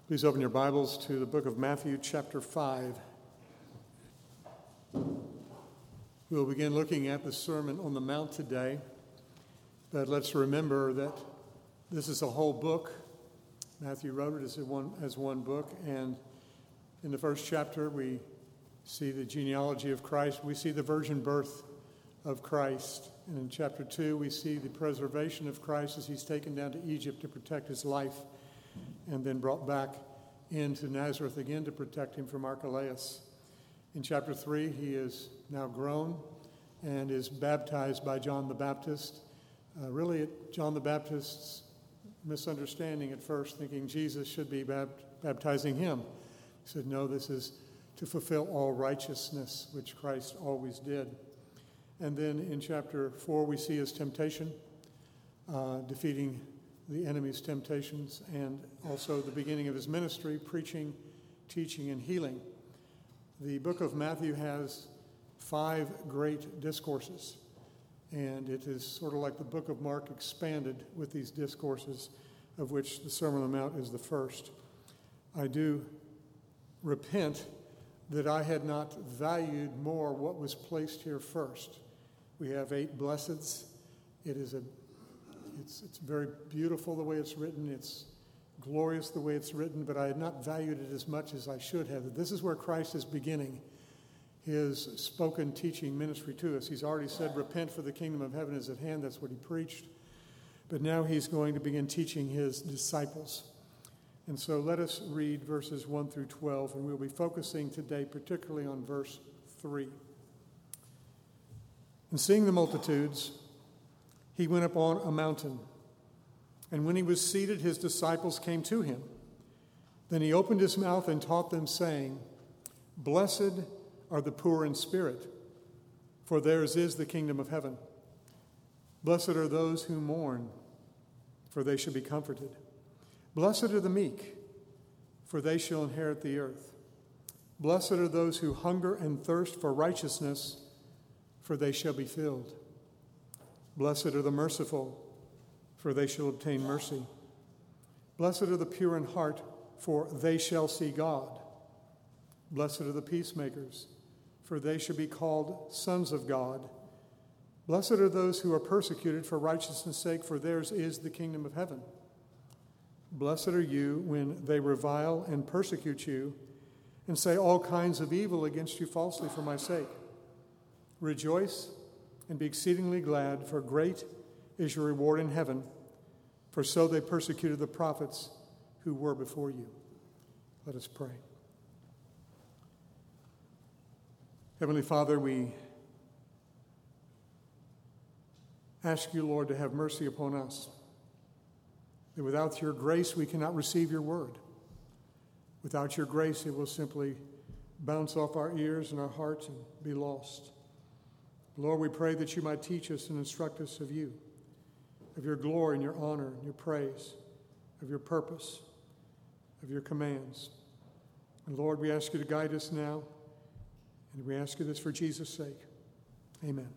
Please open your Bibles to the book of Matthew, chapter 5. We'll begin looking at the Sermon on the Mount today, but let's remember that this is a whole book. Matthew wrote it as one book, and in the first chapter we see the genealogy of Christ. We see the virgin birth of Christ, and in chapter 2 we see the preservation of Christ as he's taken down to Egypt to protect his life, and then brought back into Nazareth again to protect him from Archelaus. In chapter 3, he is now grown and is baptized by John the Baptist. John the Baptist's misunderstanding at first, thinking Jesus should be baptizing him. He said, no, this is to fulfill all righteousness, which Christ always did. And then in chapter 4, we see his temptation, defeating the enemy's temptations, and also the beginning of his ministry, preaching, teaching, and healing. The book of Matthew has 5 great discourses, and it is sort of like the book of Mark expanded with these discourses, of which the Sermon on the Mount is the first. I do repent that I had not valued more what was placed here first. We have 8 blesseds. It's very beautiful the way it's written. It's glorious the way it's written, but I had not valued it as much as I should have. This is where Christ is beginning his spoken teaching ministry to us. He's already said, repent for the kingdom of heaven is at hand. That's what he preached. But now he's going to begin teaching his disciples. And so let us read verses 1 through 12, and we'll be focusing today particularly on verse 3. And seeing the multitudes, he went up on a mountain, and when he was seated, his disciples came to him. Then he opened his mouth and taught them, saying, Blessed are the poor in spirit, for theirs is the kingdom of heaven. Blessed are those who mourn, for they shall be comforted. Blessed are the meek, for they shall inherit the earth. Blessed are those who hunger and thirst for righteousness, for they shall be filled. Blessed are the merciful, for they shall obtain mercy. Blessed are the pure in heart, for they shall see God. Blessed are the peacemakers, for they shall be called sons of God. Blessed are those who are persecuted for righteousness' sake, for theirs is the kingdom of heaven. Blessed are you when they revile and persecute you and say all kinds of evil against you falsely for my sake. Rejoice and be exceedingly glad, for great is your reward in heaven, for so they persecuted the prophets who were before you. Let us pray. Heavenly Father, we ask you, Lord, to have mercy upon us, that without your grace we cannot receive your word. Without your grace it will simply bounce off our ears and our hearts and be lost. Lord, we pray that you might teach us and instruct us of you, of your glory and your honor and your praise, of your purpose, of your commands. And Lord, we ask you to guide us now, and we ask you this for Jesus' sake. Amen.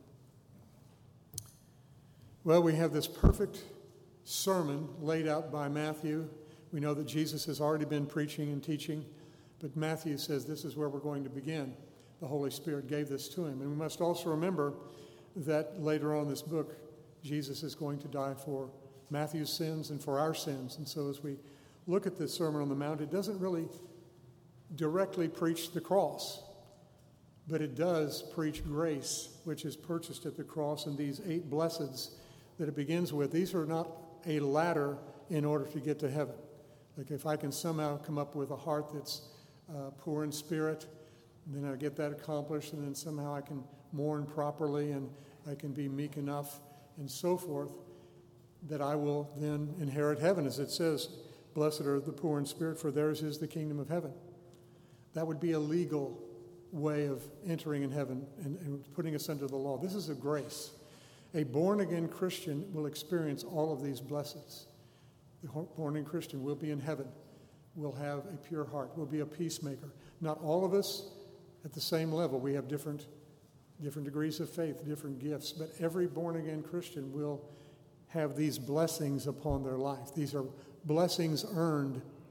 Well, we have this perfect sermon laid out by Matthew. We know that Jesus has already been preaching and teaching, but Matthew says this is where we're going to begin. The Holy Spirit gave this to him. And we must also remember that later on in this book, Jesus is going to die for Matthew's sins and for our sins. And so as we look at this Sermon on the Mount, it doesn't really directly preach the cross, but it does preach grace, which is purchased at the cross, and these 8 blesseds that it begins with. These are not a ladder in order to get to heaven. Like if I can somehow come up with a heart that's poor in spirit, and then I get that accomplished, and then somehow I can mourn properly, and I can be meek enough, and so forth, that I will then inherit heaven. As it says, blessed are the poor in spirit, for theirs is the kingdom of heaven. That would be a legal way of entering in heaven and putting us under the law. This is a grace. A born-again Christian will experience all of these blessings. The born-again Christian will be in heaven, will have a pure heart, will be a peacemaker. Not all of us at the same level. We have different degrees of faith, different gifts, but every born-again Christian will have these blessings upon their life. These are blessings earned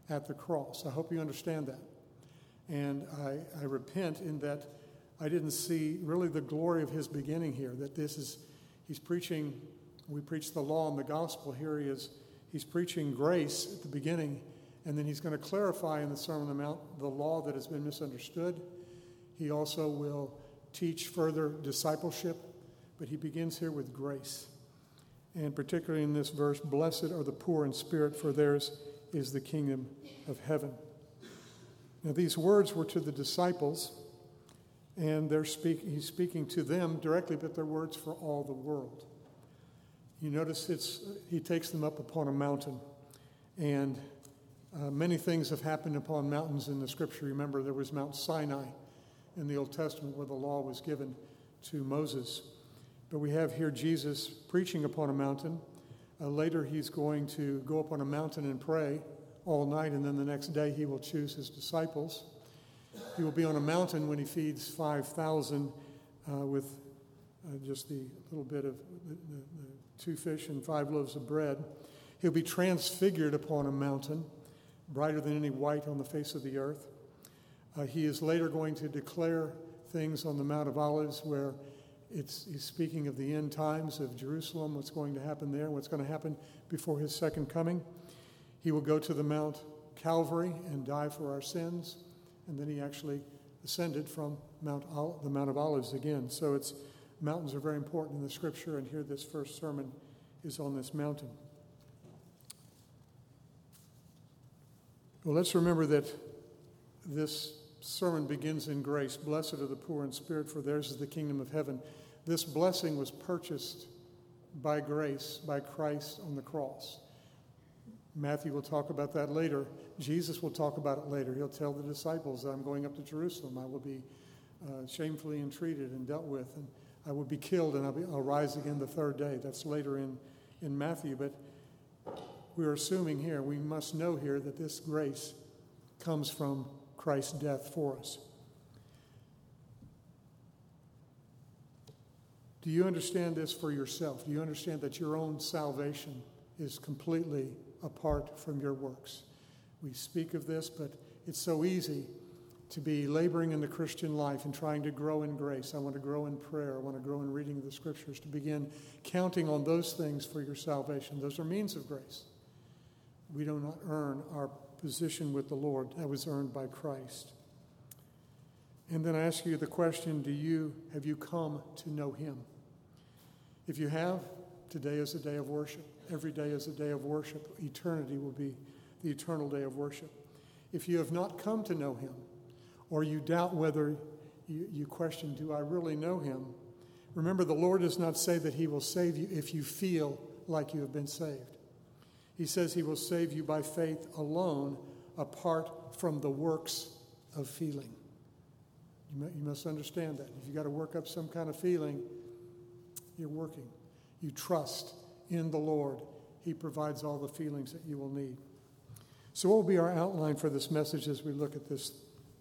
at the cross. I hope you understand that. And I repent in that I didn't see really the glory of his beginning here, that he's preaching, we preach the law and the gospel. Here he's preaching grace at the beginning, and then he's going to clarify in the Sermon on the Mount the law that has been misunderstood. He also will teach further discipleship, but he begins here with grace. And particularly in this verse, blessed are the poor in spirit, for theirs is the kingdom of heaven. Now, these words were to the disciples, and he's speaking to them directly, but they're words for all the world. You notice he takes them up upon a mountain, and many things have happened upon mountains in the Scripture. Remember, there was Mount Sinai in the Old Testament where the law was given to Moses. But we have here Jesus preaching upon a mountain. Later, he's going to go up on a mountain and pray all night, and then the next day he will choose his disciples. He will be on a mountain when he feeds 5,000 with just the little bit of the 2 fish and 5 loaves of bread. He'll be transfigured upon a mountain, brighter than any white on the face of the earth. He is later going to declare things on the Mount of Olives where he's speaking of the end times of Jerusalem, what's going to happen there, what's going to happen before his second coming. He will go to the Mount Calvary and die for our sins, and then he actually ascended from the Mount of Olives again. So mountains are very important in the Scripture, and here this first sermon is on this mountain. Well, let's remember that this sermon begins in grace. Blessed are the poor in spirit, for theirs is the kingdom of heaven. This blessing was purchased by grace, by Christ on the cross. Matthew will talk about that later. Jesus will talk about it later. He'll tell the disciples that I'm going up to Jerusalem. I will be shamefully entreated and dealt with, and I will be killed, and I'll rise again the third day. That's later in Matthew. But we're assuming here, we must know here that this grace comes from Christ's death for us. Do you understand this for yourself? Do you understand that your own salvation is completely apart from your works? We speak of this, but it's so easy to be laboring in the Christian life and trying to grow in grace. I want to grow in prayer. I want to grow in reading of the Scriptures, to begin counting on those things for your salvation. Those are means of grace. We do not earn our position with the Lord. That was earned by Christ. And then I ask you the question, have you come to know him? If you have, today is a day of worship. Every day is a day of worship. Eternity will be the eternal day of worship. If you have not come to know him, or you doubt whether you question, do I really know him? Remember, the Lord does not say that he will save you if you feel like you have been saved. He says he will save you by faith alone, apart from the works of feeling. You must understand that. If you've got to work up some kind of feeling, you're working. You trust in the Lord. He provides all the feelings that you will need. So what will be our outline for this message as we look at this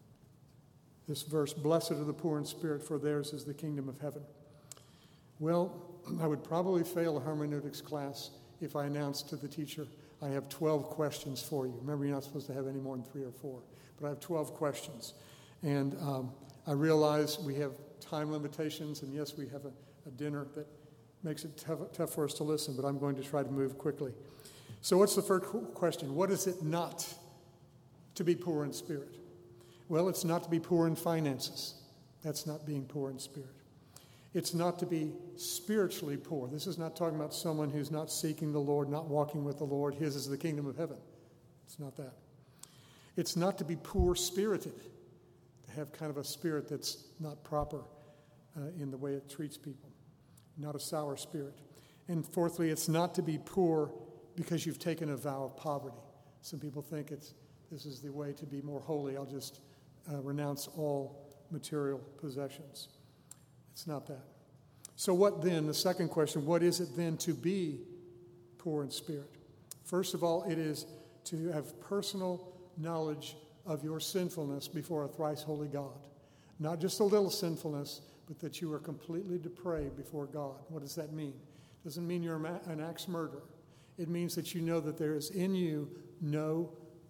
verse? Blessed are the poor in spirit, for theirs is the kingdom of heaven. Well, I would probably fail a hermeneutics class if I announced to the teacher, I have 12 questions for you. Remember, you're not supposed to have any more than 3 or 4, but I have 12 questions. And I realize we have time limitations, and yes, we have a dinner that makes it tough for us to listen, but I'm going to try to move quickly. So what's the first question? What is it not to be poor in spirit? Well, it's not to be poor in finances. That's not being poor in spirit. It's not to be spiritually poor. This is not talking about someone who's not seeking the Lord, not walking with the Lord. His is the kingdom of heaven. It's not that. It's not to be poor-spirited, to have kind of a spirit that's not proper in the way it treats people, not a sour spirit. And fourthly, it's not to be poor because you've taken a vow of poverty. Some people think this is the way to be more holy. I'll just renounce all material possessions. It's not that. So what then? The second question, what is it then to be poor in spirit? First of all, it is to have personal knowledge of your sinfulness before a thrice holy God. Not just a little sinfulness, but that you are completely depraved before God. What does that mean? It doesn't mean you're an axe murderer. It means that you know that there is in you no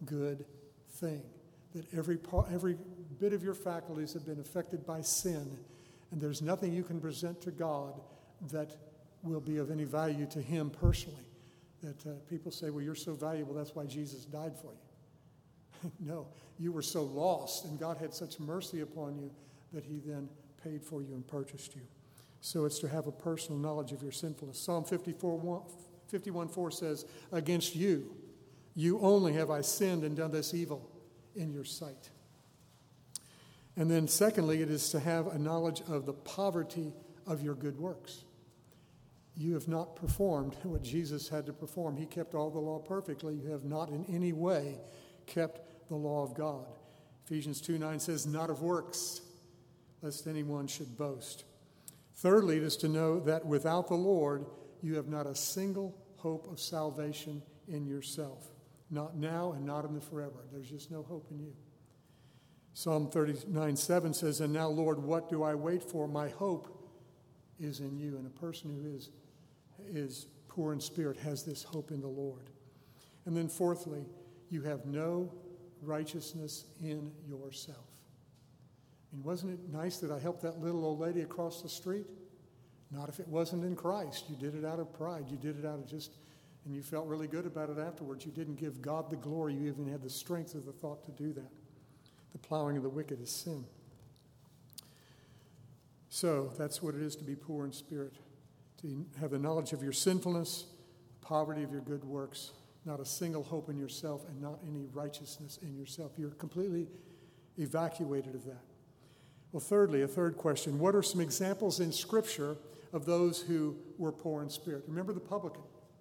good thing. That every bit of your faculties have been affected by sin, and there's nothing you can present to God that will be of any value to him personally. That people say, well, you're so valuable, that's why Jesus died for you. No, you were so lost, and God had such mercy upon you that he then paid for you and purchased you. So it's to have a personal knowledge of your sinfulness. Psalm 51:4 says, against you only have I sinned and done this evil in your sight. And then secondly, it is to have a knowledge of the poverty of your good works. You have not performed what Jesus had to perform. He kept all the law perfectly. You have not in any way kept the law of God. Ephesians 2:9 says, not of works, lest anyone should boast. Thirdly, it is to know that without the Lord, you have not a single hope of salvation in yourself. Not now and not in the forever. There's just no hope in you. Psalm 39:7 says, and now, Lord, what do I wait for? My hope is in you. And a person who is poor in spirit has this hope in the Lord. And then fourthly, you have no righteousness in yourself. I mean, wasn't it nice that I helped that little old lady across the street? Not if it wasn't in Christ. You did it out of pride. You did it out of and you felt really good about it afterwards. You didn't give God the glory. You even had the strength of the thought to do that. The plowing of the wicked is sin. So that's what it is to be poor in spirit, to have the knowledge of your sinfulness, poverty of your good works, not a single hope in yourself, and not any righteousness in yourself. You're completely evacuated of that. Well, thirdly, a third question, what are some examples in Scripture of those who were poor in spirit? Remember the publican.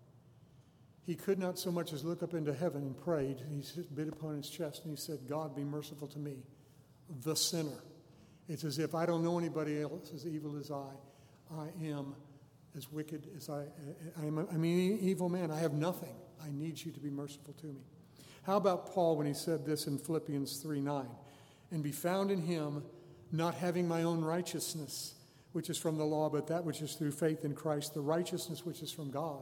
He could not so much as look up into heaven and prayed. He bit upon his chest and he said, God, be merciful to me, the sinner. It's as if I don't know anybody else as evil as I am as wicked as I'm an evil man. I have nothing. I need you to be merciful to me. How about Paul when he said this in Philippians 3:9? And be found in him, not having my own righteousness, which is from the law, but that which is through faith in Christ, the righteousness which is from God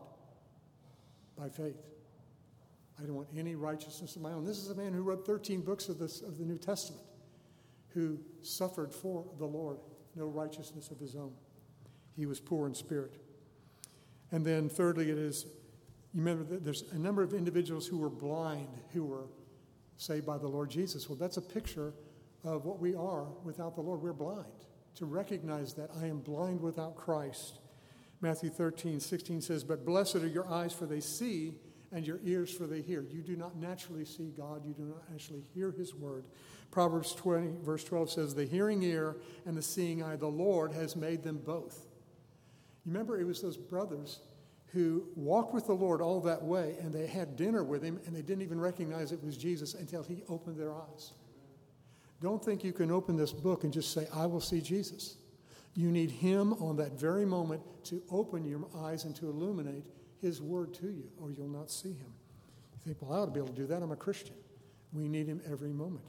by faith. I don't want any righteousness of my own. This is a man who wrote 13 books of the New Testament, who suffered for the Lord, no righteousness of his own. He was poor in spirit. And then thirdly, it is, you remember that there's a number of individuals who were blind, who were saved by the Lord Jesus. Well, that's a picture of what we are without the Lord. We're blind. To recognize that I am blind without Christ. Matthew 13:16 says, but blessed are your eyes, for they see, and your ears, for they hear. You do not naturally see God. You do not actually hear his word. Proverbs 20, verse 12 says, the hearing ear and the seeing eye, the Lord has made them both. You remember it was those brothers who walked with the Lord all that way, and they had dinner with him, and they didn't even recognize it was Jesus until he opened their eyes. Don't think you can open this book and just say, I will see Jesus. You need him on that very moment to open your eyes and to illuminate his word to you, or you'll not see him. You think, well, I ought to be able to do that. I'm a Christian. We need him every moment.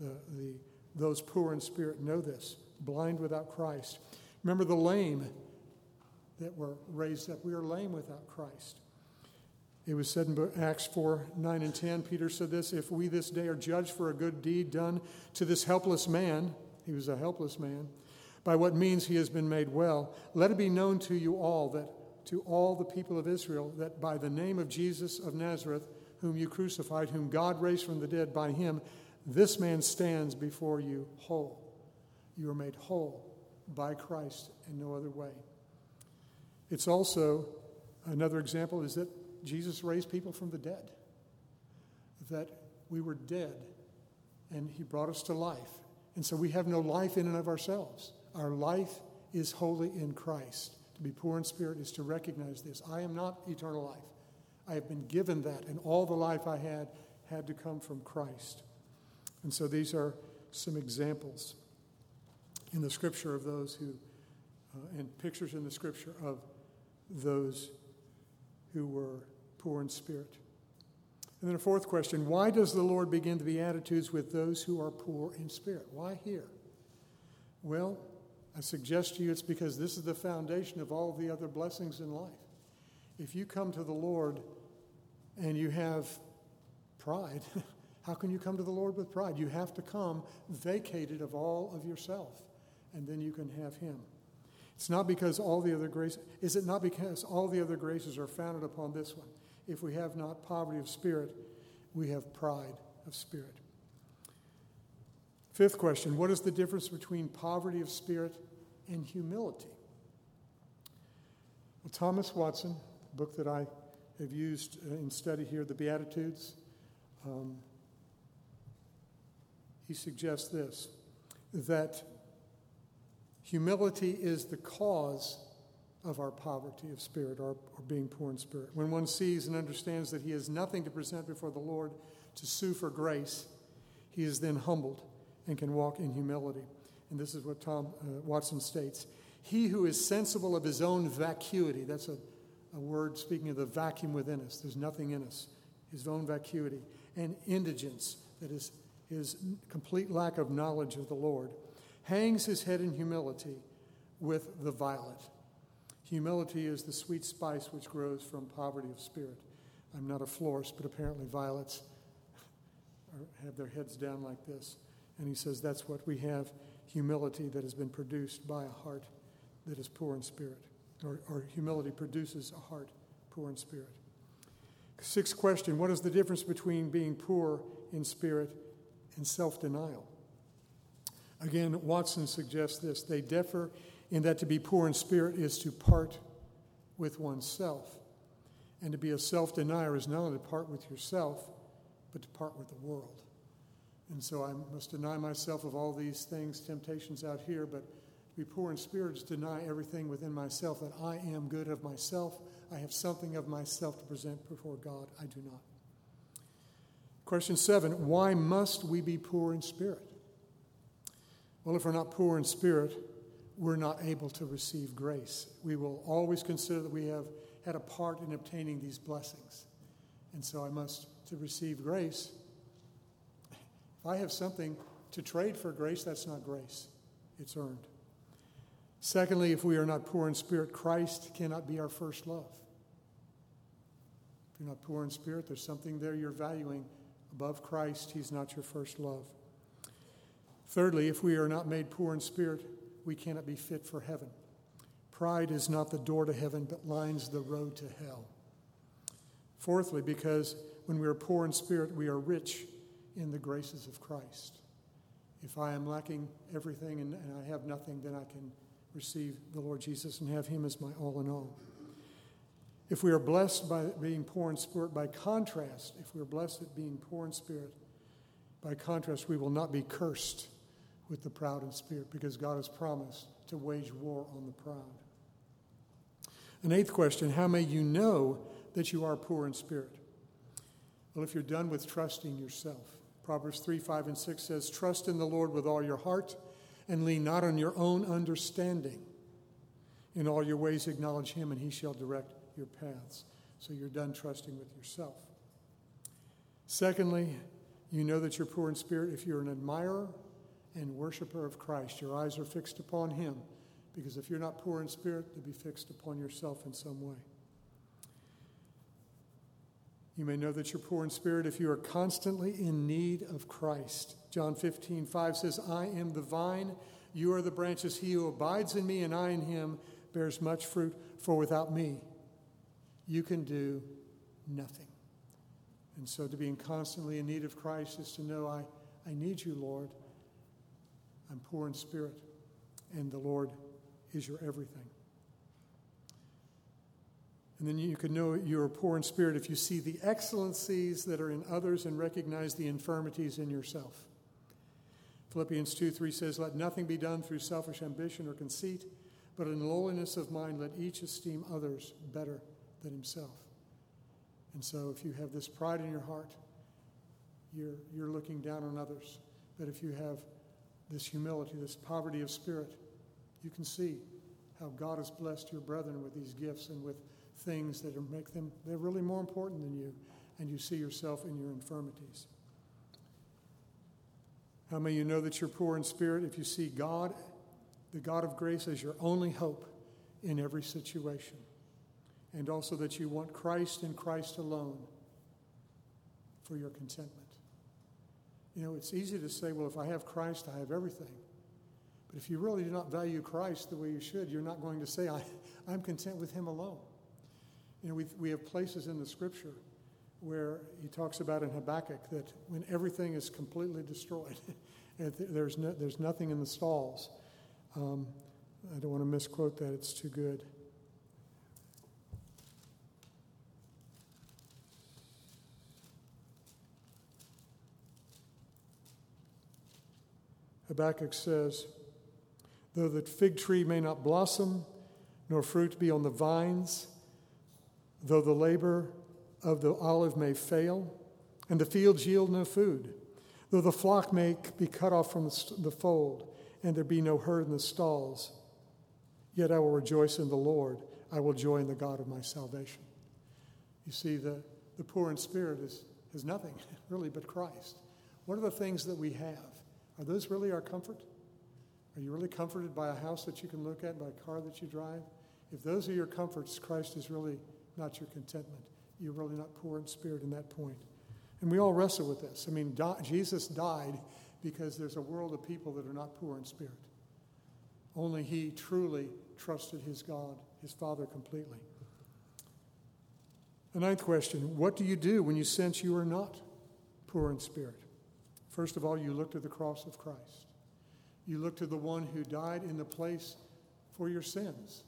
Those poor in spirit know this. Blind without Christ. Remember the lame that were raised up. We are lame without Christ. It was said in Acts 4:9 and 10, Peter said this, if we this day are judged for a good deed done to this helpless man, he was a helpless man, by what means he has been made well, let it be known to you all, that to all the people of Israel, that by the name of Jesus of Nazareth, whom you crucified, whom God raised from the dead, by him, this man stands before you whole. You are made whole by Christ in no other way. It's also, another example is that Jesus raised people from the dead. That we were dead and he brought us to life. And so we have no life in and of ourselves. Our life is wholly in Christ. To be poor in spirit is to recognize this. I am not eternal life. I have been given that, and all the life I had to come from Christ. And so these are some examples in the Scripture of those who, and pictures in the Scripture of those who were poor in spirit. And then a fourth question, why does the Lord begin the Beatitudes with those who are poor in spirit? Why here? Well, I suggest to you it's because this is the foundation of all the other blessings in life. If you come to the Lord and you have pride, How can you come to the Lord with pride? You have to come vacated of all of yourself, and then you can have him. It's not because all the other graces, is it not because all the other graces are founded upon this one? If we have not poverty of spirit, we have pride of spirit. Fifth question, what is the difference between poverty of spirit and humility? Well, Thomas Watson, a book that I have used in study here, the Beatitudes, he suggests this, that humility is the cause of our poverty of spirit, or being poor in spirit. When one sees and understands that he has nothing to present before the Lord to sue for grace, he is then humbled and can walk in humility. And this is what Watson states. He who is sensible of his own vacuity, that's a word speaking of the vacuum within us, there's nothing in us, his own vacuity, and indigence, that is his complete lack of knowledge of the Lord, hangs his head in humility with the violet. Humility is the sweet spice which grows from poverty of spirit. I'm not a florist, but apparently violets have their heads down like this. And he says that's what we have, humility that has been produced by a heart that is poor in spirit. Or humility produces a heart poor in spirit. Sixth question, what is the difference between being poor in spirit and self-denial? Again, Watson suggests this. They differ in that to be poor in spirit is to part with oneself. And to be a self-denier is not only to part with yourself, but to part with the world. And so I must deny myself of all these things, temptations out here, but to be poor in spirit is to deny everything within myself, that I am good of myself. I have something of myself to present before God. I do not. Question 7, why must we be poor in spirit? Well, if we're not poor in spirit, we're not able to receive grace. We will always consider that we have had a part in obtaining these blessings. And so I must, to receive grace, if I have something to trade for grace, that's not grace. It's earned. Secondly, if we are not poor in spirit, Christ cannot be our first love. If you're not poor in spirit, there's something there you're valuing above Christ. He's not your first love. Thirdly, if we are not made poor in spirit, we cannot be fit for heaven. Pride is not the door to heaven, but lines the road to hell. Fourthly, because when we are poor in spirit, we are rich in the graces of Christ. If I am lacking everything and I have nothing, then I can receive the Lord Jesus and have him as my all in all. If we are blessed by being poor in spirit, by contrast, if we are blessed at being poor in spirit, by contrast, we will not be cursed with the proud in spirit, because God has promised to wage war on the proud. An eighth question, how may you know that you are poor in spirit? Well, if you're done with trusting yourself. Proverbs 3, 5, and 6 says, trust in the Lord with all your heart and lean not on your own understanding. In all your ways acknowledge him, and he shall direct your paths. So you're done trusting with yourself. Secondly, you know that you're poor in spirit if you're an admirer and worshiper of Christ. Your eyes are fixed upon him, because if you're not poor in spirit, they'll be fixed upon yourself in some way. You may know that you're poor in spirit if you are constantly in need of Christ. John 15, 5 says, I am the vine, you are the branches. He who abides in me and I in him bears much fruit, for without me you can do nothing. And so to be constantly in need of Christ is to know I need you, Lord. I'm poor in spirit, and the Lord is your everything. And then you can know you are poor in spirit if you see the excellencies that are in others and recognize the infirmities in yourself. Philippians 2:3 says, let nothing be done through selfish ambition or conceit, but in lowliness of mind let each esteem others better than himself. And so if you have this pride in your heart, you're looking down on others. But if you have this humility, this poverty of spirit, you can see how God has blessed your brethren with these gifts and with things that make them, they're really more important than you, and you see yourself in your infirmities. How may you know that you're poor in spirit if you see God, the God of grace, as your only hope in every situation, and also that you want Christ and Christ alone for your contentment. It's easy to say, well, if I have Christ, I have everything. But if you really do not value Christ the way you should, you're not going to say, I'm content with him alone. We have places in the Scripture where he talks about in Habakkuk that when everything is completely destroyed, there's nothing in the stalls. I don't want to misquote that. It's too good. Habakkuk says, though the fig tree may not blossom, nor fruit be on the vines, though the labor of the olive may fail, and the fields yield no food, though the flock may be cut off from the fold, and there be no herd in the stalls, yet I will rejoice in the Lord. I will joy in the God of my salvation. You see, the poor in spirit has nothing, really, but Christ. What are the things that we have? Are those really our comfort? Are you really comforted by a house that you can look at, by a car that you drive? If those are your comforts, Christ is really not your contentment. You're really not poor in spirit in that point. And we all wrestle with this. Jesus died because there's a world of people that are not poor in spirit. Only he truly trusted his God, his Father, completely. The ninth question, what do you do when you sense you are not poor in spirit? First of all, you look to the cross of Christ. You look to the one who died in the place for your sins.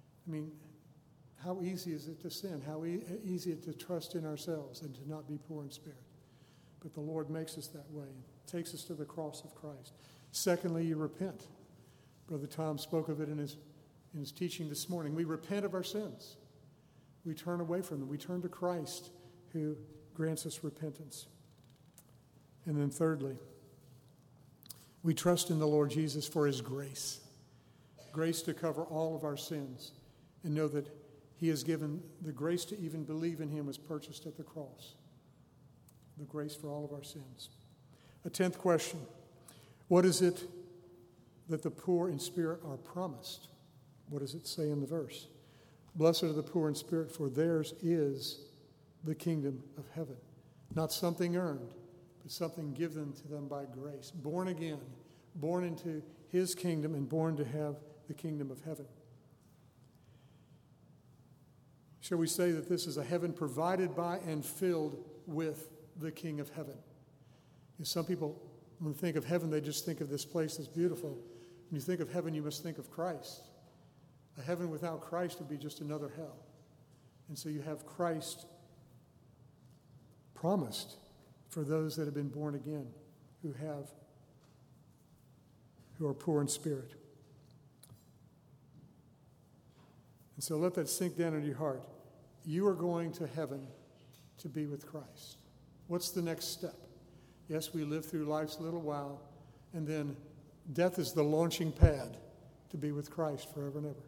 How easy is it to sin? How easy is it to trust in ourselves and to not be poor in spirit? But the Lord makes us that way and takes us to the cross of Christ. Secondly, you repent. Brother Tom spoke of it in his teaching this morning. We repent of our sins. We turn away from them. We turn to Christ who grants us repentance. And then thirdly, we trust in the Lord Jesus for his grace. Grace to cover all of our sins and know that he has given the grace to even believe in him was purchased at the cross. The grace for all of our sins. A 10th question. What is it that the poor in spirit are promised? What does it say in the verse? Blessed are the poor in spirit, for theirs is the kingdom of heaven. Not something earned, but something given to them by grace. Born again, born into his kingdom and born to have the kingdom of heaven. Shall we say that this is a heaven provided by and filled with the King of heaven? Some people, when they think of heaven, they just think of this place that's beautiful. When you think of heaven, you must think of Christ. A heaven without Christ would be just another hell. And so you have Christ promised for those that have been born again, who are poor in spirit. And so let that sink down into your heart. You are going to heaven to be with Christ. What's the next step? Yes, we live through life's little while, and then death is the launching pad to be with Christ forever and ever.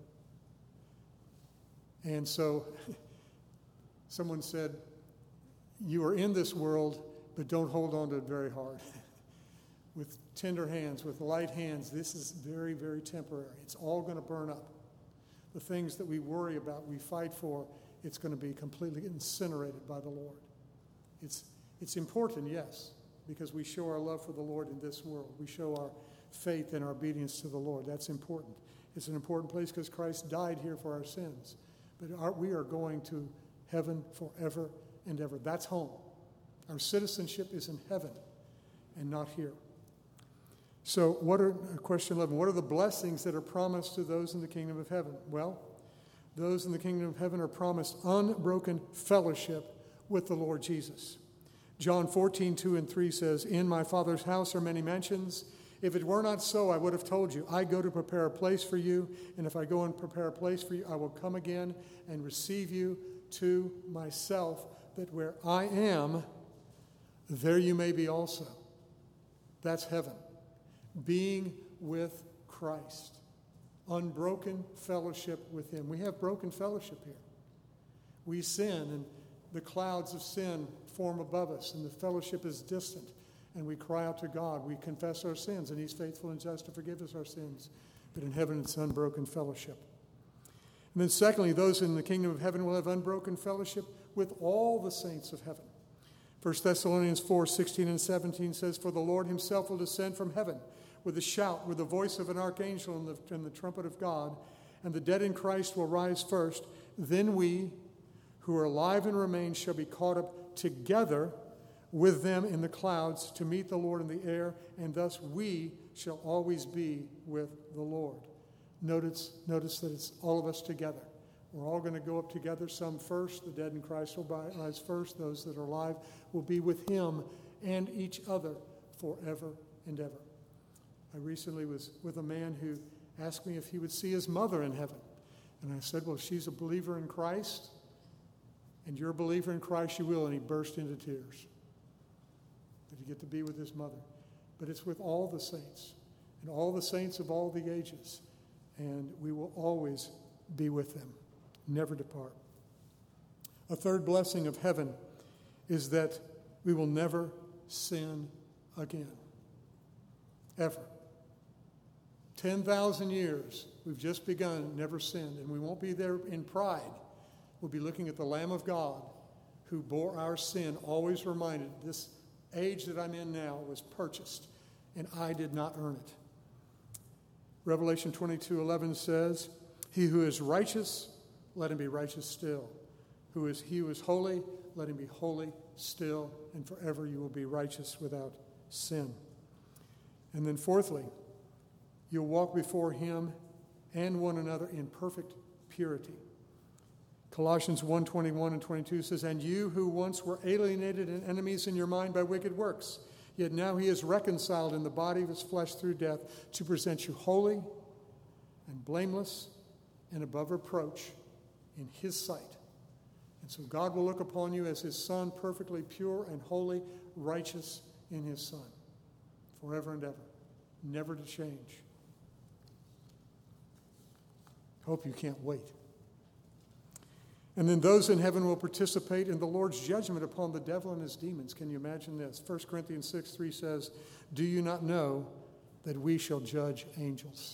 And so someone said, you are in this world, but don't hold on to it very hard. With tender hands, with light hands, this is very, very temporary. It's all going to burn up. The things that we worry about, we fight for, it's going to be completely incinerated by the Lord. It's important, yes, because we show our love for the Lord in this world. We show our faith and our obedience to the Lord. That's important. It's an important place because Christ died here for our sins. But we are going to heaven forever and ever. That's home. Our citizenship is in heaven and not here. So question 11, what are the blessings that are promised to those in the kingdom of heaven? Well, those in the kingdom of heaven are promised unbroken fellowship with the Lord Jesus. John 14:2-3 says, in my Father's house are many mansions. If it were not so, I would have told you, I go to prepare a place for you, and if I go and prepare a place for you, I will come again and receive you to myself, that where I am, there you may be also. That's heaven. Being with Christ. Unbroken fellowship with him. We have broken fellowship here. We sin, and the clouds of sin form above us, and the fellowship is distant. And we cry out to God. We confess our sins, and he's faithful and just to forgive us our sins. But in heaven, it's unbroken fellowship. And then secondly, those in the kingdom of heaven will have unbroken fellowship with all the saints of heaven. 1 Thessalonians 4:16 and 17 says, "For the Lord himself will descend from heaven with a shout, with the voice of an archangel and the trumpet of God, and the dead in Christ will rise first. Then we, who are alive and remain, shall be caught up together with them in the clouds to meet the Lord in the air, and thus we shall always be with the Lord." Notice that it's all of us together. We're all going to go up together, some first. The dead in Christ will rise first. Those that are alive will be with him and each other forever and ever. I recently was with a man who asked me if he would see his mother in heaven. And I said, well, she's a believer in Christ, and you're a believer in Christ, you will. And he burst into tears. That he get to be with his mother. But it's with all the saints, and all the saints of all the ages. And we will always be with them. Never depart. A third blessing of heaven is that we will never sin again. Ever. 10,000 years, we've just begun, never sinned. And we won't be there in pride. We'll be looking at the Lamb of God who bore our sin, always reminded, this age that I'm in now was purchased, and I did not earn it. Revelation 22:11 says, "He who is righteous, let him be righteous still. He who is holy, let him be holy still, and forever you will be righteous without sin." And then fourthly, you'll walk before him and one another in perfect purity. Colossians 1:21 and 22 says, "And you who once were alienated and enemies in your mind by wicked works, yet now he is reconciled in the body of his flesh through death to present you holy and blameless and above reproach in his sight." And so God will look upon you as his son, perfectly pure and holy, righteous in his son, forever and ever, never to change. Hope you can't wait. And then those in heaven will participate in the Lord's judgment upon the devil and his demons. Can you imagine this? 1 Corinthians 6:3 says, "Do you not know that we shall judge angels?"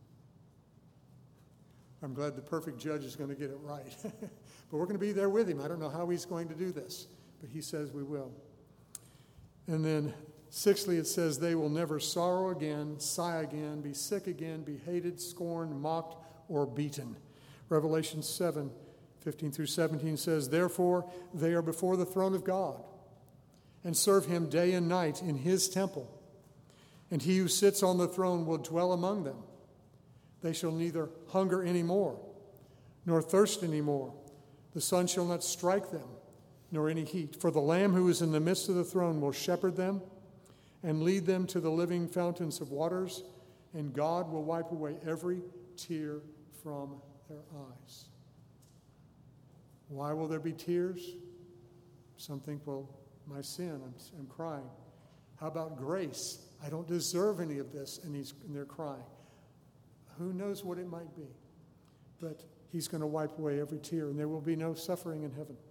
I'm glad the perfect judge is going to get it right. But we're going to be there with him. I don't know how he's going to do this, but he says we will. And then sixthly, it says they will never sorrow again, sigh again, be sick again, be hated, scorned, mocked, or beaten. Revelation 7:15 through 17 says, "Therefore they are before the throne of God and serve him day and night in his temple. And he who sits on the throne will dwell among them. They shall neither hunger any more, nor thirst any more. The sun shall not strike them, nor any heat. For the Lamb who is in the midst of the throne will shepherd them and lead them to the living fountains of waters, and God will wipe away every tear from their eyes." Why will there be tears? Some think, well, my sin, I'm crying. How about grace? I don't deserve any of this, and they're crying. Who knows what it might be? But he's going to wipe away every tear, and there will be no suffering in heaven.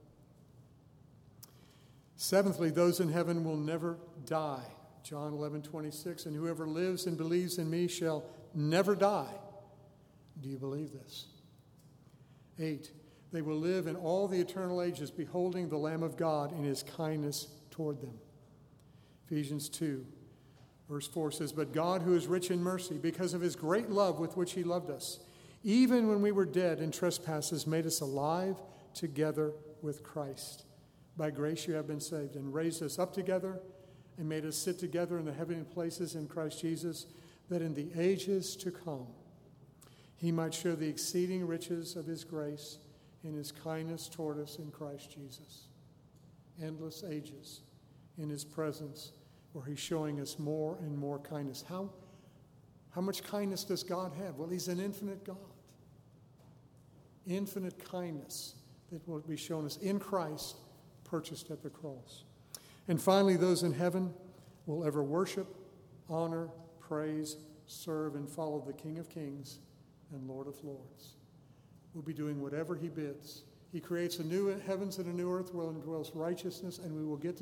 Seventhly, those in heaven will never die. John 11:26, "And whoever lives and believes in me shall never die." Do you believe this? 8, they will live in all the eternal ages, beholding the Lamb of God in his kindness toward them. Ephesians 2. Verse 4 says, "But God, who is rich in mercy, because of his great love with which he loved us, even when we were dead in trespasses, made us alive together with Christ. By grace you have been saved, and raised us up together, and made us sit together in the heavenly places in Christ Jesus, that in the ages to come he might show the exceeding riches of his grace in his kindness toward us in Christ Jesus." Endless ages in his presence, where he's showing us more and more kindness. How much kindness does God have? Well, he's an infinite God. Infinite kindness that will be shown us in Christ, purchased at the cross. And finally, those in heaven will ever worship, honor, praise, serve, and follow the King of Kings and Lord of Lords. We'll be doing whatever he bids. He creates a new heavens and a new earth wherein dwells righteousness, and we'll get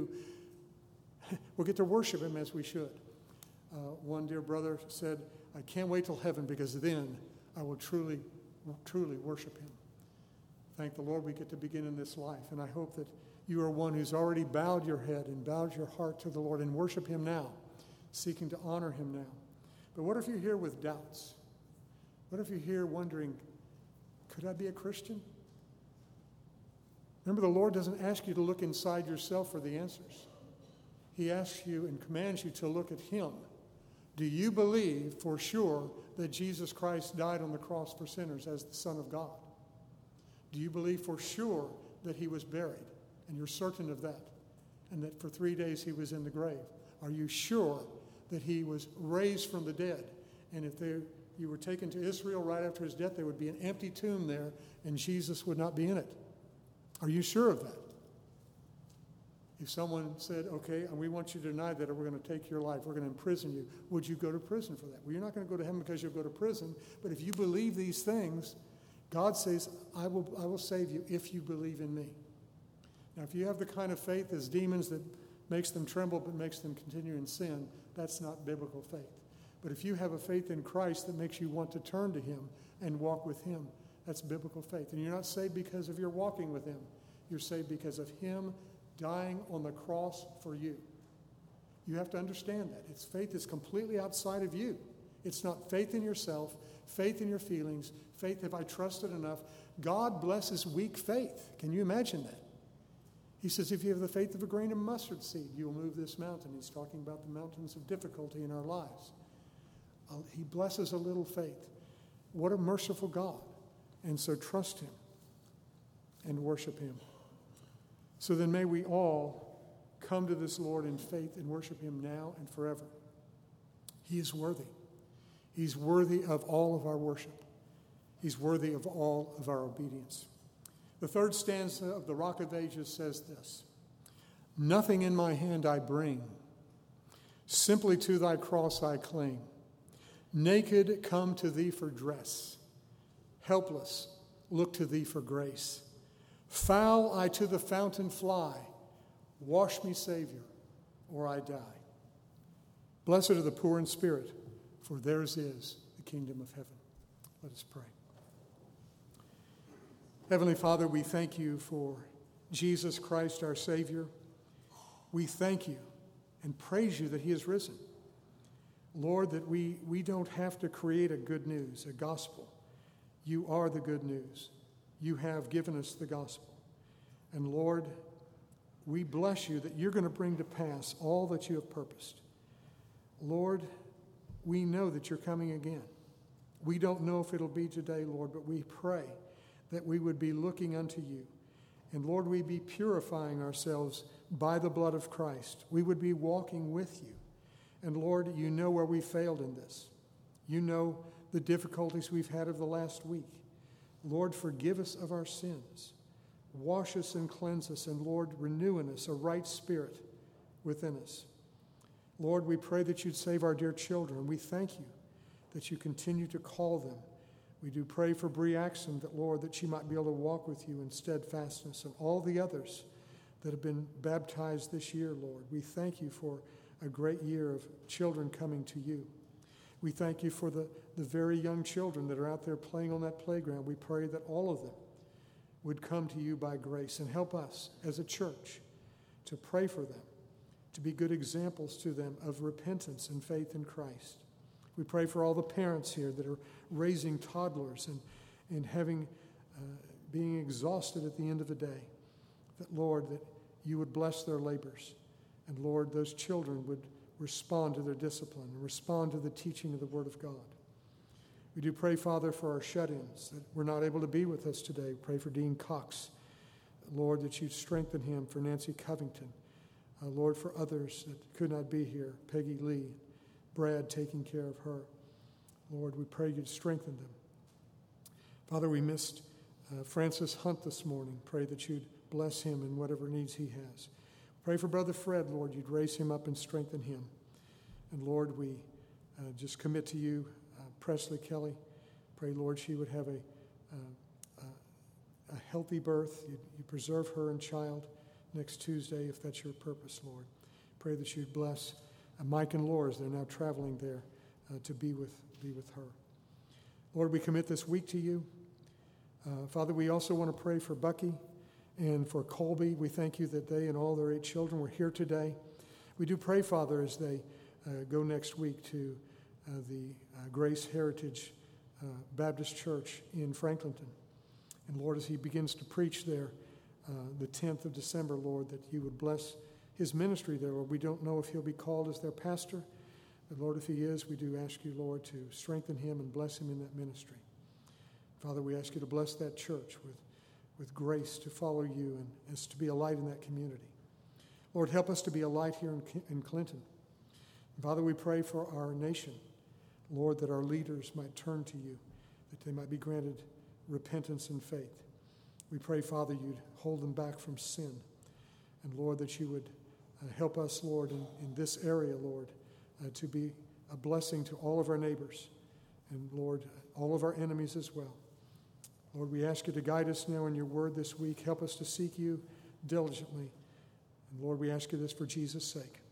to worship him as we should. One dear brother said, "I can't wait till heaven, because then I will truly worship him." Thank the Lord we get to begin in this life, and I hope that You are one who's already bowed your head and bowed your heart to the Lord, and worship him now, seeking to honor him now. But what if you're here with doubts? What if you're here wondering, could I be a Christian? Remember, the Lord doesn't ask you to look inside yourself for the answers. He asks you and commands you to look at him. Do you believe for sure that Jesus Christ died on the cross for sinners as the Son of God? Do you believe for sure that he was buried? And you're certain of that. And that for 3 days he was in the grave. Are you sure that he was raised from the dead? And if you were taken to Israel right after his death, there would be an empty tomb there and Jesus would not be in it. Are you sure of that? If someone said, okay, we want you to deny that, or we're going to take your life, we're going to imprison you, would you go to prison for that? Well, you're not going to go to heaven because you'll go to prison, but if you believe these things, God says, I will save you if you believe in me. Now, if you have the kind of faith as demons that makes them tremble but makes them continue in sin, that's not biblical faith. But if you have a faith in Christ that makes you want to turn to him and walk with him, that's biblical faith. And you're not saved because of your walking with him. You're saved because of him dying on the cross for you. You have to understand that. It's faith that's completely outside of you. It's not faith in yourself, faith in your feelings, faith have I trusted enough. God blesses weak faith. Can you imagine that? He says, if you have the faith of a grain of mustard seed, you will move this mountain. He's talking about the mountains of difficulty in our lives. He blesses a little faith. What a merciful God. And so trust him and worship him. So then may we all come to this Lord in faith and worship him now and forever. He is worthy. He's worthy of all of our worship. He's worthy of all of our obedience. The third stanza of the Rock of Ages says this: nothing in my hand I bring, simply to thy cross I cling. Naked come to thee for dress, helpless look to thee for grace. Foul I to the fountain fly, wash me, Savior, or I die. Blessed are the poor in spirit, for theirs is the kingdom of heaven. Let us pray. Heavenly Father, we thank you for Jesus Christ, our Savior. We thank you and praise you that he is risen. Lord, that we don't have to create a good news, a gospel. You are the good news. You have given us the gospel. And Lord, we bless you that you're going to bring to pass all that you have purposed. Lord, we know that you're coming again. We don't know if it'll be today, Lord, but we pray that we would be looking unto you. And Lord, we be purifying ourselves by the blood of Christ. We would be walking with you. And Lord, you know where we failed in this. You know the difficulties we've had of the last week. Lord, forgive us of our sins. Wash us and cleanse us. And Lord, renew in us a right spirit within us. Lord, we pray that you'd save our dear children. We thank you that you continue to call them. We do pray for Bree Axon, that, Lord, that she might be able to walk with you in steadfastness, and all the others that have been baptized this year, Lord. We thank you for a great year of children coming to you. We thank you for the very young children that are out there playing on that playground. We pray that all of them would come to you by grace, and help us as a church to pray for them, to be good examples to them of repentance and faith in Christ. We pray for all the parents here that are raising toddlers and having being exhausted at the end of the day. That, Lord, that you would bless their labors. And, Lord, those children would respond to their discipline and respond to the teaching of the Word of God. We do pray, Father, for our shut-ins that were not able to be with us today. We pray for Dean Cox. Lord, that you'd strengthen him, for Nancy Covington. Lord, for others that could not be here, Peggy Lee, Brad taking care of her. Lord, we pray you'd strengthen them. Father, we missed Francis Hunt this morning. Pray that you'd bless him in whatever needs he has. Pray for Brother Fred, Lord, you'd raise him up and strengthen him. And Lord, we just commit to you Presley Kelly. Pray, Lord, she would have a healthy birth. You preserve her and child next Tuesday, if that's your purpose, Lord. Pray that you'd bless Mike and Laura as they're now traveling there to be with her. Lord, we commit this week to you. Father, we also want to pray for Bucky And for Colby, we thank you that they and all their 8 children were here today. We do pray, Father, as they go next week to the Grace Heritage Baptist Church in Franklinton. And Lord, as he begins to preach there the 10th of December, Lord, that you would bless his ministry there. Lord, we don't know if he'll be called as their pastor, but Lord, if he is, we do ask you, Lord, to strengthen him and bless him in that ministry. Father, we ask you to bless that church with grace to follow you and as to be a light in that community. Lord, help us to be a light here in Clinton. Father, we pray for our nation, Lord, that our leaders might turn to you, that they might be granted repentance and faith. We pray, Father, you'd hold them back from sin. And Lord, that you would help us, Lord, in this area, Lord, to be a blessing to all of our neighbors and, Lord, all of our enemies as well. Lord, we ask you to guide us now in your word this week. Help us to seek you diligently. And Lord, we ask you this for Jesus' sake.